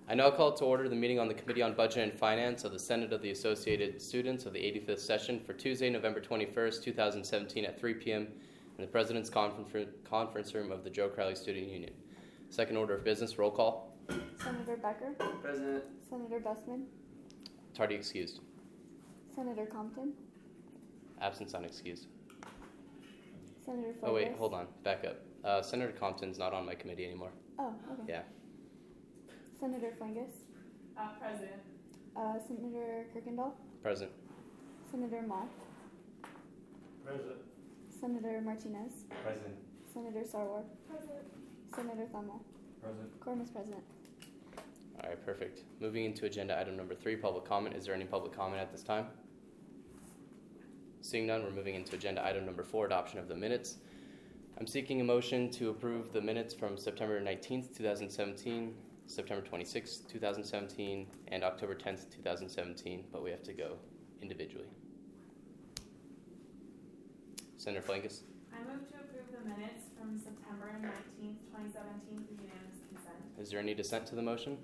I now call to order the meeting on the Committee on Budget and Finance of the Senate of the Associated Students of the 85th Session for Tuesday, November 21st, 2017 at 3 p.m. in the President's Conference Room of the Joe Crowley Student Union. Second order of business, roll call. Senator Becker. Present. Senator Bessman. Tardy excused. Senator Compton. Absence unexcused. Senator Flegis. Oh wait, hold on, back up. Senator Compton's not on my committee anymore. Oh, okay. Yeah. Senator Flegis. Present. Senator Kirkendall. Present. Senator Mock. Present. Senator Martinez. Present. Senator Sarwar. Present. Senator Thummel. Present. Quorum is present. All right, perfect. Moving into agenda item number 3, public comment. Is there any public comment at this time? Seeing none, we're moving into agenda item number 4, adoption of the minutes. I'm seeking a motion to approve the minutes from September 19th, 2017, September 26th, 2017, and October 10th, 2017, but we have to go individually. Senator Flankus. I move to approve the minutes from September 19th, 2017 with unanimous consent. Is there any dissent to the motion?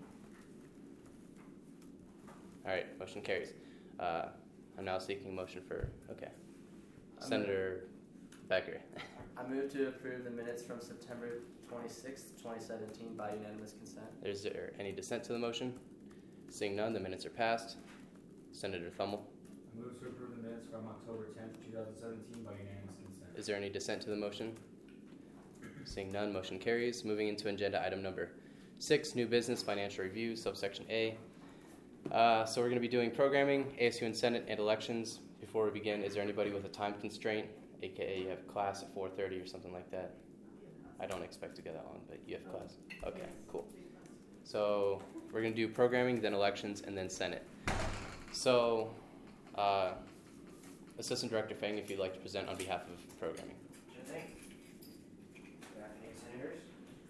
All right, motion carries. I'm now seeking a motion for, Senator Becker. I move to approve the minutes from September 26th, 2017 by unanimous consent. Is there any dissent to the motion? Seeing none, the minutes are passed. Senator Thummel. I move to approve the minutes from October 10th, 2017 by unanimous consent. Is there any dissent to the motion? Seeing none, motion carries. Moving into agenda item number 6, new business financial review, subsection A. So we're going to be doing programming, ASU and Senate, and elections. Before we begin, is there anybody with a time constraint, aka you have class at 4:30 or something like that? I don't expect to get that long, but you have class. Okay, cool. So we're going to do programming, then elections, and then Senate. So Assistant Director Feng, if you'd like to present on behalf of programming. Sure thing. Good afternoon, Senators.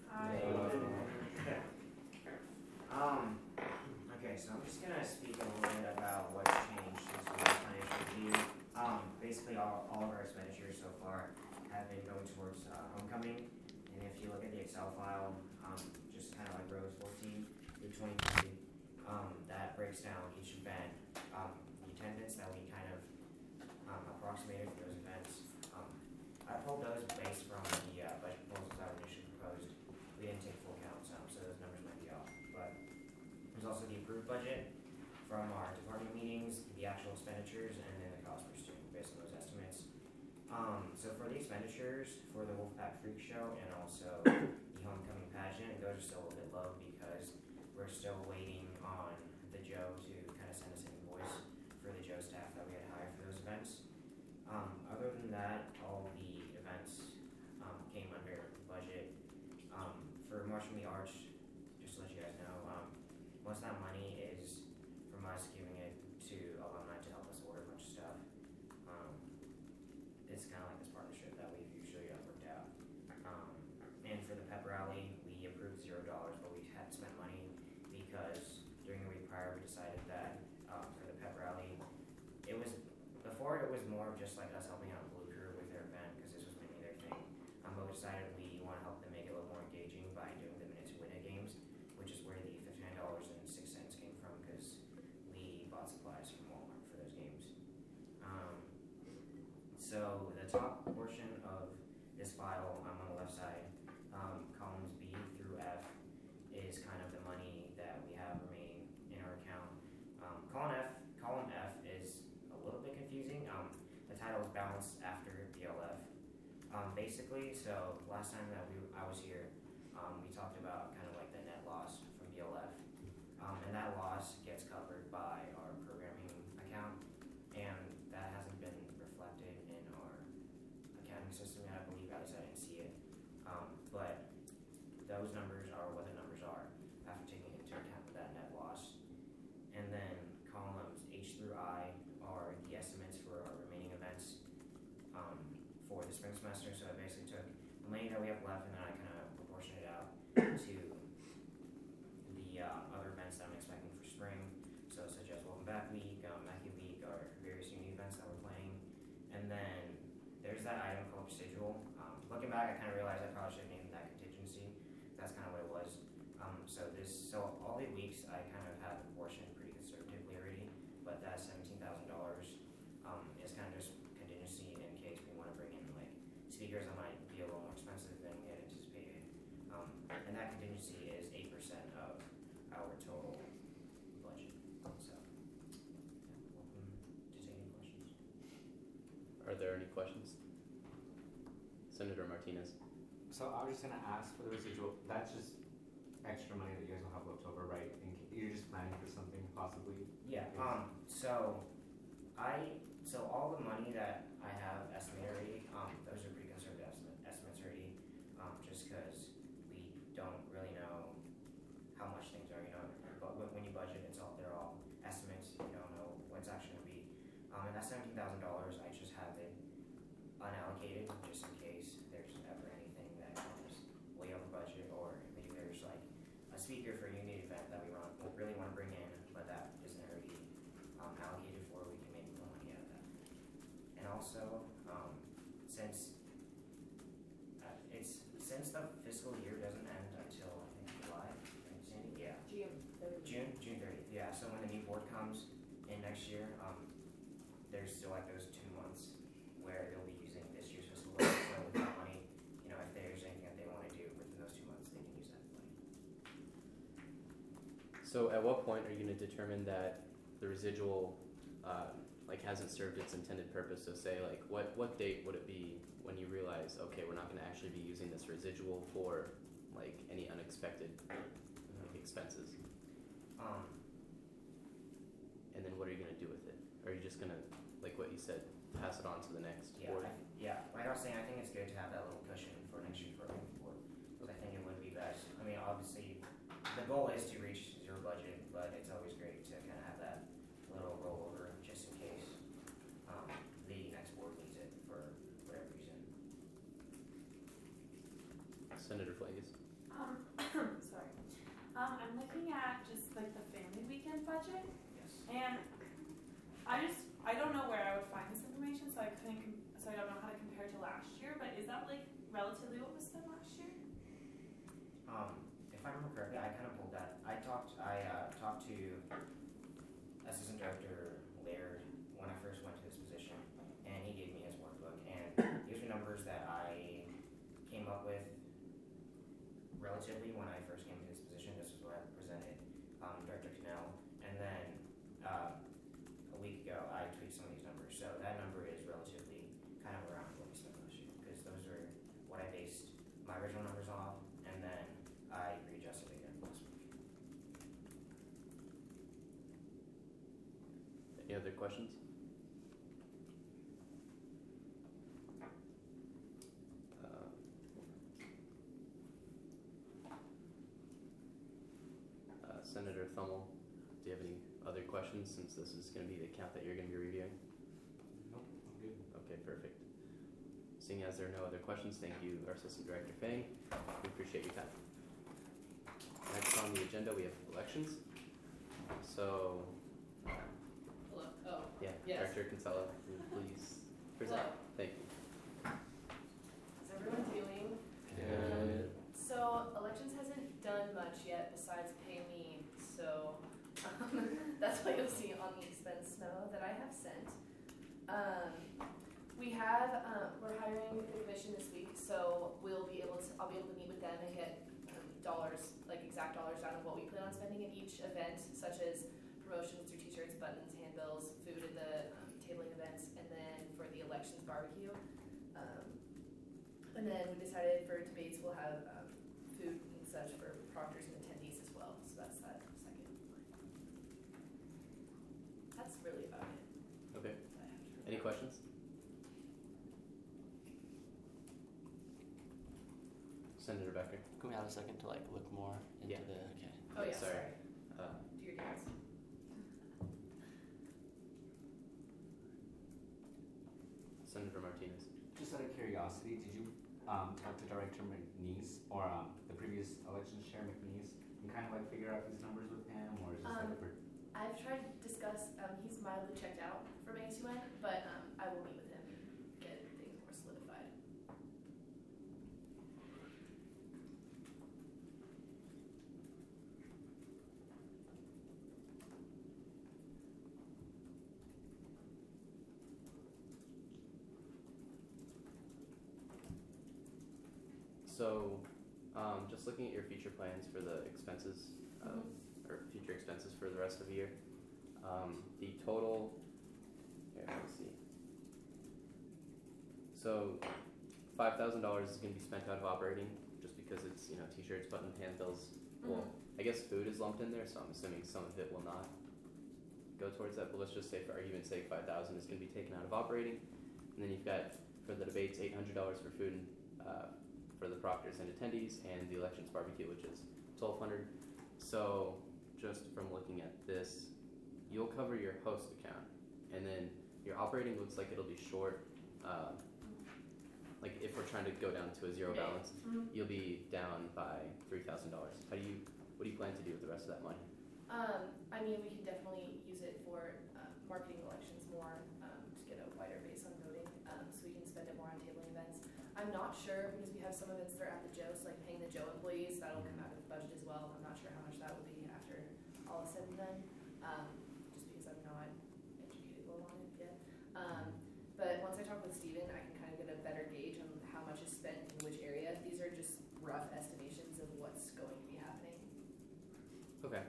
Okay, so I'm just going to speak a little bit about what's changed since we last financial review. Basically, all of our expenditures so far have been going towards homecoming. And if you look at the Excel file, just kind of like rows 14 through 23, that breaks down each event, the attendance that we kind of approximated for those events. I pulled those based from the budget proposals that were initially proposed. We didn't take full counts, so those numbers might be off. But there's also the approved budget from our department meetings, the actual expenditures, and then the cost per student based on those estimates. So for the expenditures for the Wolfpack Freak Show and also the homecoming pageant, those are still a little bit low because we're still waiting on the Joe to kind of send us an invoice for the Joe staff that we had hired for those events. Other than that, all the events came under budget. For March from the Arch, just to let you guys know, most of that money is from us giving it to alumni to help us order a bunch of stuff. It's kind of like this partnership that we've usually worked out. And for the pep rally, we approved $0, but we had to spend money because during the week prior we decided that for the pep rally, before it was more of just like us helping out Blue Crew with their event because this was mainly their thing. But we decided we want to help them make it a little more engaging by doing the Minute to Win It games, which is where the $59.06 came from because we bought supplies from Walmart for those games. So the top portion of this file on the left side, columns B through F, is kind of the money that we have remaining in our account. Column F is a little bit confusing. The title is Balance After BLF. Basically, so last time that I was here, we talked about kind of like the net loss from BLF. And that loss gets covered by our programming account, and that hasn't been reflected in our accounting system yet. I believe, at least I didn't see it. But those numbers are what the numbers are after taking into account that net loss. And then columns H through I are the estimates for our remaining events for the spring semester. So I basically took the money that we have left and then I kind of proportioned it out to the other events that I'm expecting for spring. So such as Welcome Back Week, Mackey Week, or various uni events that we're playing. And then there's that item called residual. Looking back, I kind of realized I probably should have named that contingency. That's kind of what it was. So all the weeks questions? Senator Martinez. So I was just gonna ask for the residual, that's just extra money that you guys will have left over, right? And you're just planning for something possibly? Yeah, so all the money that I have estimated already, those are pretty conservative estimates already, just cause we don't really know how much things are, but when you budget, they're all estimates, you don't know what it's actually gonna be. And that $17,000, I just have it unallocated, just in case there's ever anything that comes way over budget, or maybe there's like a speaker for a unity event that we really wanna bring in, but that isn't already allocated for, we can make more money out of that. And also, since the fiscal year doesn't end until, I think, July, right, Sandy? Yeah. June 30th, yeah, so when the new board comes in next year, there's still like those 2 months where they'll be using this year's fiscal year, so with that money, if there's anything that they wanna do within those 2 months, they can use that money. So at what point are you going to determine that the residual hasn't served its intended purpose? So say what date would it be when you realize, okay, we're not going to actually be using this residual for any unexpected expenses? And then what are you going to do with it? Are you just going to, like what you said, pass it on to the next board? Like I was saying, I think it's good to have that little cushion for next year's program board, because I think it would be best. I mean, obviously, the goal is to reach zero budget, but it's always great to kind of have that little rollover just in case the next board needs it for whatever reason. Senator Flangus. Sorry. I'm looking at just like the family weekend budget, Yes. and I don't know where I would find this information, so I don't know how to compare to last year. But is that like relatively what was spent last year? If I remember correctly, I kind of pulled that. I talked to Assistant Director Laird when I first went to this position, and he gave me his workbook, and these are numbers that I came up with relatively when I first came to this position. This is what I presented Director Cannell, and then a week ago I tweaked some of these numbers. So that number is relatively kind of around what we spent last year, because those are what I based my original numbers off, and then I readjusted again last week. Any other questions? Senator Thummel, do you have any other questions, since this is going to be the account that you're going to be reviewing? Nope, I'm good. Okay, perfect. Seeing as there are no other questions, thank you, our Assistant Director Fang. We appreciate your time. Next on the agenda, we have elections. So, Hello. Oh, yeah, yes. Director Kinsella, please present. Hello. Thank you. How's everyone doing? Good. So elections hasn't done much yet besides pay me, so that's what you'll see on the expense memo that I have sent. We're hiring the commission this week, so I'll be able to meet with them and get dollars, like exact dollars down of what we plan on spending at each event, such as promotions through t-shirts, buttons, handbills, food at the tabling events, and then for the elections barbecue. And then we decided for debates we'll have food and such for proctors and attendees as well. So that's that second line. That's really about it. Okay. that I have to Any remember. questions? Senator Becker. Can we have a second to look more into Yeah. the, okay. Oh yeah, Sorry. sorry. Do your dance. Senator Martinez. Just out of curiosity, did you talk to Director McNeese or the previous elections chair McNeese and kind of figure out these numbers with him, or is this I've tried to discuss, he's mildly checked out from ASUN, but I will meet with him and get things more solidified. So, just looking at your future plans for the expenses, or future expenses for the rest of the year, the total, here, let's see. So $5,000 is going to be spent out of operating, just because it's t-shirts, buttons, handbills. Well, I guess food is lumped in there, so I'm assuming some of it will not go towards that. But let's just say, for argument's sake, 5,000 is going to be taken out of operating, and then you've got for the debates $800 for food and, for the proctors and attendees, and the elections barbecue, which is $1,200. So just from looking at this, you'll cover your host account, and then your operating looks like it'll be short. Like if we're trying to go down to a zero balance, you'll be down by $3,000. What do you plan to do with the rest of that money? I mean, we can definitely use it for marketing elections more, to get a wider base on voting, so we can spend it more on tabling events. I'm not sure, because we have some events that are at the Joe, so like paying the Joe employees, that'll come out of the budget as well. I'm not sure how much that will be after all is said and done, just because I'm not educated well on it yet. But once I talk with Steven, I can kind of get a better gauge on how much is spent in which area. These are just rough estimations of what's going to be happening. Okay.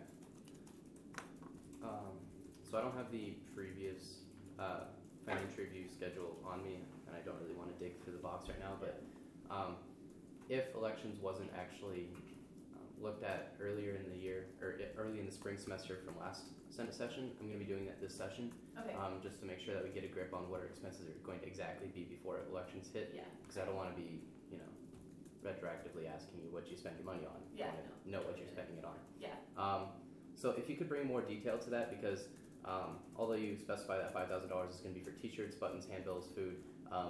So I don't have the previous financial review schedule on me, and I don't really want to dig through the box right now, but if elections wasn't actually looked at earlier in the year, or early in the spring semester from last Senate session, I'm going to be doing that this session, Okay. just to make sure that we get a grip on what our expenses are going to exactly be before elections hit, Yeah. because I don't want to be, retroactively asking you what you spend your money on. Yeah, I want to know what you're spending it on. Yeah. So if you could bring more detail to that, because although you specify that $5,000 is going to be for t-shirts, buttons, handbills, food,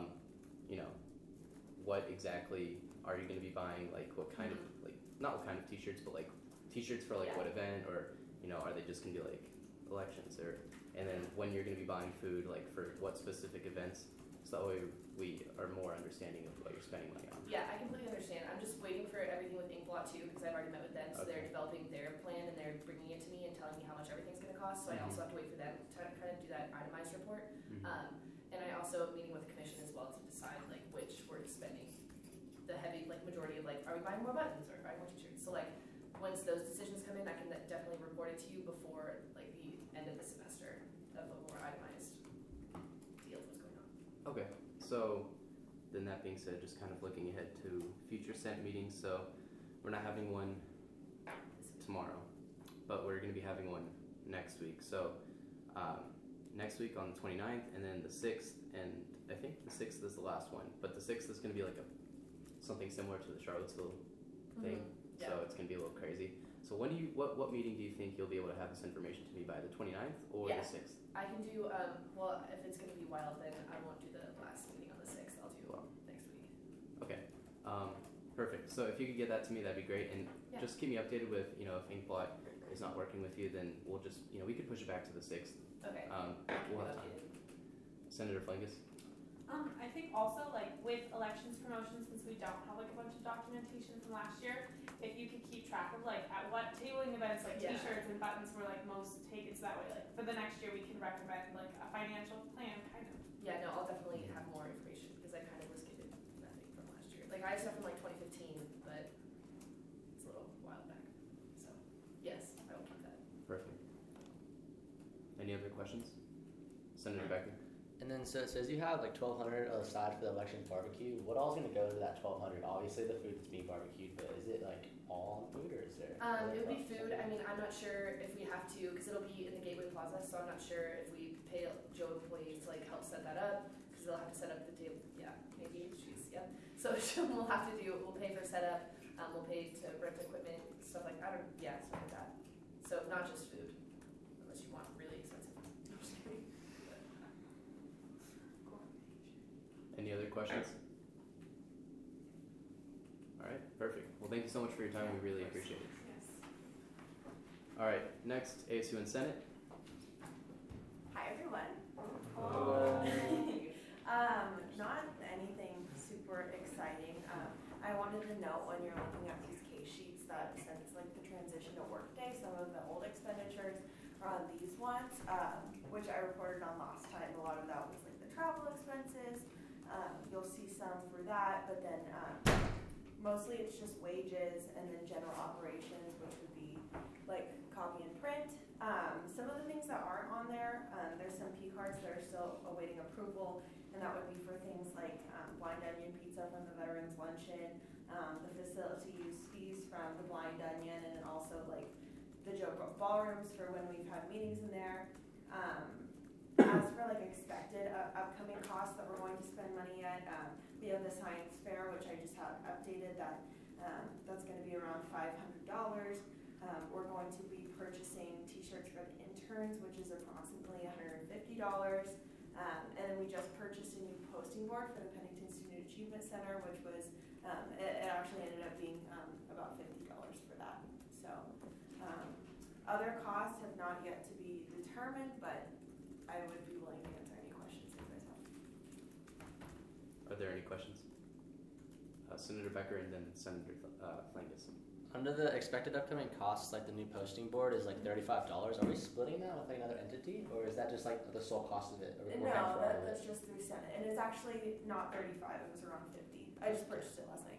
what exactly are you going to be buying? Like what kind of, not what kind of t-shirts, but like t-shirts for what event, or, are they just going to be like elections, and then when you're going to be buying food, like for what specific events, so that way we are more understanding of what you're spending money on. Yeah, I completely understand. I'm just waiting for everything with Inkblot too, because I've already met with them, so they're Okay. developing their plan and they're bringing it to me and telling me how much everything's going to cost. So I also have to wait for them to kind of do that itemized report. And I also am meeting with the commission as well to decide which we're spending the heavy majority of are we buying more buttons or buying more t-shirts? So once those decisions come in, I can definitely report it to you before the end of the semester of a more itemized deal of what's going on. Okay, so then that being said, just kind of looking ahead to future Senate meetings. So we're not having one tomorrow, but we're going to be having one next week. So next week on the 29th, and then the 6th, and I think the 6th is the last one, but the 6th is going to be something similar to the Charlottesville thing. Yeah. So it's going to be a little crazy. So when what meeting do you think you'll be able to have this information to me by? The 29th or Yeah. the 6th? I can do, well, if it's going to be wild, then I won't do the last meeting on the 6th. I'll do next week. Okay, perfect. So if you could get that to me, that'd be great. And Yeah. just keep me updated with, if Inkblot is not working with you, then we'll just, we could push it back to the 6th. Okay. We'll have time. Senator Flingus? I think also with elections promotions, since we don't have a bunch of documentation from last year, if you could keep track of at what tabling events Yeah. t-shirts and buttons were most taken, so that way for the next year we can recommend a financial plan kind of. Yeah, no, I'll definitely have more information because I kind of was given nothing from last year. I have stuff from 2015, but it's a little while back. So, yes, I will keep that. Perfect. Any other questions? Senator Becker? And then so it says you have $1,200 aside for the elections barbecue. What all is going to go to that $1,200? Obviously the food that's being barbecued, but is it all on food or is there? It would be food. I mean, I'm not sure if we have to, because it'll be in the Gateway Plaza, so I'm not sure if we pay Joe employees to help set that up, because they'll have to set up the table. Yeah, maybe she's, yeah. So we'll have to we'll pay for setup, we'll pay to rent equipment, stuff like that. Stuff like that. So not just food, unless you want really expensive food. I'm just kidding. Any other questions? All right, perfect. Well, thank you so much for your time. We really appreciate it. Yes. All right, next, ASU and Senate. Hi everyone. Not anything super exciting. I wanted to note when you're looking at these case sheets that since the transition to Workday, some of the old expenditures are on these ones, which I reported on last time. A lot of that was the travel expenses. You'll see some for that, but then mostly it's just wages and then general operations, which would be copy and print. Some of the things that aren't on there, there's some P cards that are still awaiting approval, and that would be for things like Blind Onion Pizza from the Veterans Luncheon, the facility use fees from the Blind Onion, and then also like the Joe Ballrooms for when we've had meetings in there. As for like expected upcoming costs that we're going to spend money at, we have the science fair, which I just have updated that that's going to be around $500. We're going to be purchasing t-shirts for the interns, which is approximately $150. And then we just purchased a new posting board for the Pennington Student Achievement Center, which was, it actually ended up being about $50 for that. So other costs have not yet to be determined, but I would be willing to answer any questions that you guys have. Are there any questions? Senator Becker and then Senator Flangus. Under the expected upcoming costs, like the new posting board is like $35. Are we splitting that with like another entity, or is that just like the sole cost of it? Or we're paying No, for all of it? that's just through Senate, and it's actually not 35, it was around 50. I just purchased it last night.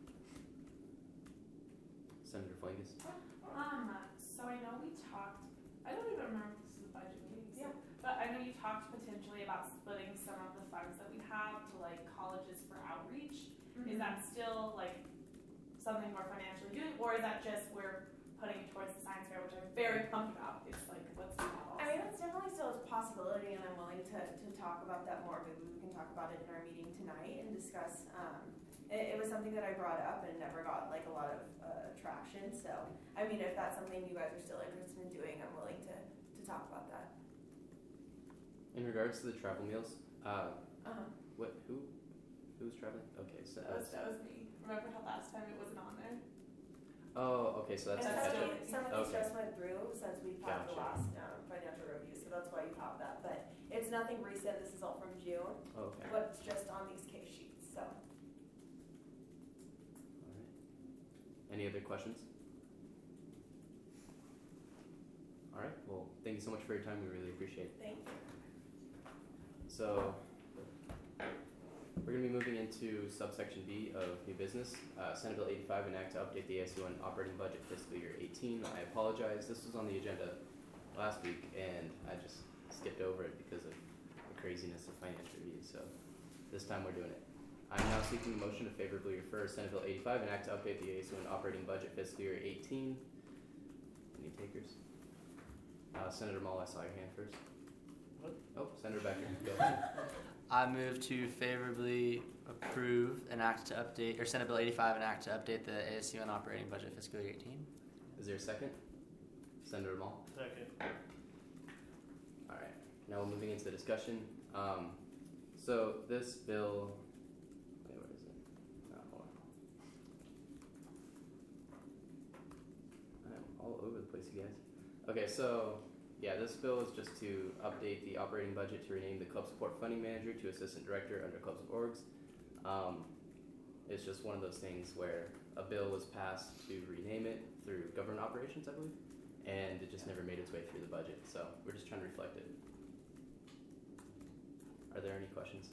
Senator Flangus. So I know we talked, I don't even remember if this is a budget meeting, so, Yeah. but I know you talked potentially about splitting some of the funds that we have to like colleges for outreach. Is that still like something we're financially doing, or is that just we're putting it towards the science fair, which I'm very pumped about? It's like, let's do that also. I mean, it's definitely still a possibility, and I'm willing to talk about that more. Maybe we can talk about it in our meeting tonight and discuss. It was something that I brought up and never got like a lot of traction. So, I mean, if that's something you guys are still interested in doing, I'm willing to talk about that. In regards to the travel meals, Uh-huh. who's traveling? Okay, so That was me. Remember how last time it wasn't on there? oh, okay, so that's And the catch up. some of these Okay. just went through since we've had the Gotcha. last financial review, so that's why you have that. But it's nothing recent. This is all from June, Okay. but it's just on these case sheets. So. All right. Any other questions? All right. Well, thank you so much for your time. We really appreciate it. Thank you. So we're going to be moving into subsection B of new business. Senate Bill 85, an act to update the ASU1 operating budget fiscal year 18. I apologize. This was on the agenda last week, and I just skipped over it because of the craziness of financial review. So this time we're doing it. I'm now seeking a motion to favorably refer Senate Bill 85, an act to update the ASU1 operating budget fiscal year 18. Any takers? Senator Mall, I saw your hand first. What? Oh, Senator Becker, go. I move to favorably approve an act to update, or Senate Bill 85, an act to update the ASU1 operating budget fiscal year 18. Is there a second? Senator Mall? Second. All right. Now we're moving into the discussion. So this bill, wait, where is it? Hold on. I'm all over the place, you guys. Okay, so yeah, this bill is just to update the operating budget to rename the club support funding manager to assistant director under clubs and orgs. It's just one of those things where a bill was passed to rename it through government operations, I believe, and it just never made its way through the budget. So we're just trying to reflect it. Are there any questions?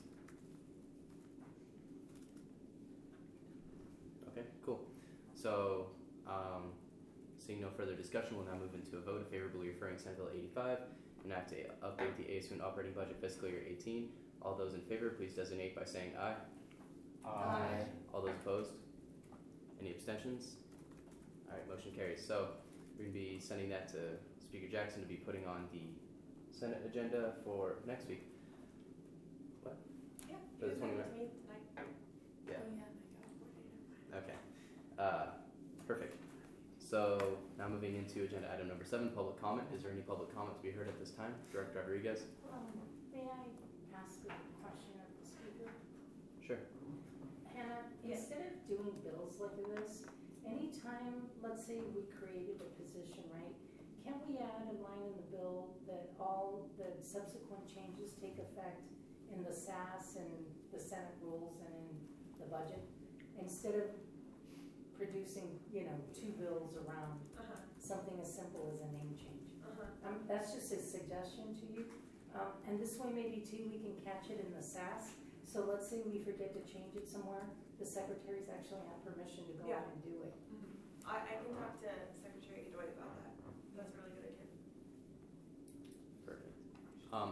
Okay, cool. So, seeing no further discussion, we'll now move into a vote of favorably referring Senate Bill 85, an act to update the ASU1 operating budget fiscal year 18. All those in favor, please designate by saying aye. Aye. All those opposed? Any abstentions? All right, motion carries. So we're going to be sending that to Speaker Jackson to be putting on the Senate agenda for next week. What? Yeah. For the you can 29th? meet with me tonight. Yeah. Oh yeah, my God, Okay. Perfect. So now moving into agenda item number 7, public comment. Is there any public comment to be heard at this time? Director Rodriguez? May I ask a question of the speaker? Sure. Hannah, instead of doing bills like this, anytime, let's say we created a position, right? Can we add a line in the bill that all the subsequent changes take effect in the SAS and the Senate rules and in the budget? Instead of producing, 2 bills around something as simple as a name change. That's just a suggestion to you. And this way maybe too we can catch it in the SAS. So let's say we forget to change it somewhere, the secretaries actually have permission to go Yeah. out and do it. I can talk to Secretary Edoy about that. That's a really good idea.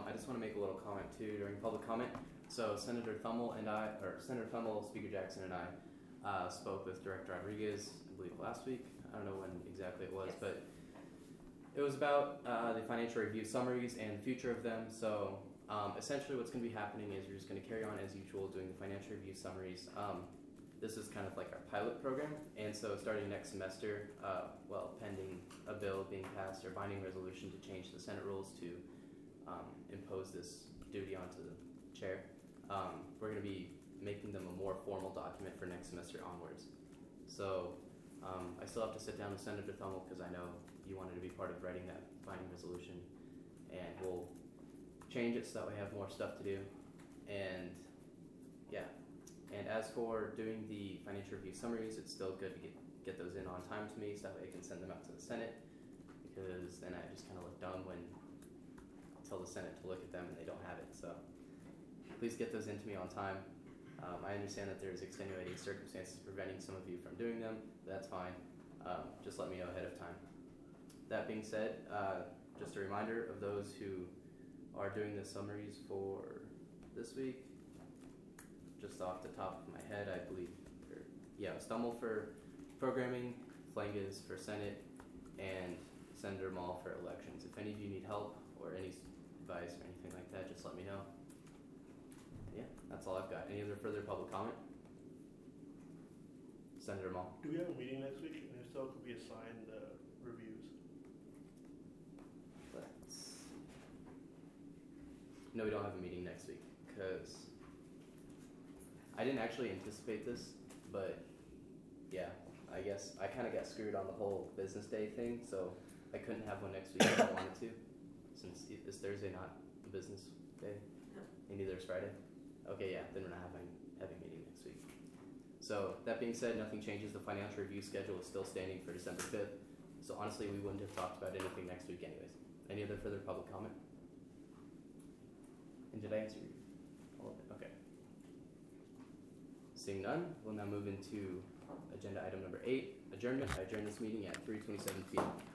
I just want to make a little comment too during public comment. So Senator Thummel, Speaker Jackson, and I spoke with Director Rodriguez, I believe last week. I don't know when exactly it was, Yes. but it was about the financial review summaries and the future of them. So essentially what's going to be happening is we're just going to carry on as usual doing the financial review summaries. This is kind of like our pilot program, and so starting next semester, pending a bill being passed or binding resolution to change the Senate rules to impose this duty onto the chair, we're going to be making them a more formal document for next semester onwards. So I still have to sit down with Senator Thummel because I know you wanted to be part of writing that binding resolution, and we'll change it so that we have more stuff to do. And yeah. And as for doing the financial review summaries, it's still good to get those in on time to me so that way I can send them out to the Senate, because then I just kind of look dumb when I tell the Senate to look at them and they don't have it. So please get those into me on time. I understand that there's extenuating circumstances preventing some of you from doing them. That's fine. Just let me know ahead of time. That being said, just a reminder of those who are doing the summaries for this week. Just off the top of my head, I believe, Stummel for programming, Flanges for Senate, and Senator Mall for elections. If any of you need help or any advice or anything like that, just let me know. Yeah, that's all I've got. Any other further public comment? Senator Mall. Do we have a meeting next week? And if so, could we assign the reviews? No, we don't have a meeting next week because I didn't actually anticipate this, but yeah, I guess I kind of got screwed on the whole business day thing, so I couldn't have one next week if I wanted to, since is Thursday not a business day, and neither is Friday. Okay, yeah, then we're not having a meeting next week. So that being said, nothing changes. The financial review schedule is still standing for December 5th, so honestly, we wouldn't have talked about anything next week anyways. Any other further public comment? And did I answer all of it? Okay. Seeing none, we'll now move into agenda item number 8, adjournment. I adjourn this meeting at 3:27 p.m.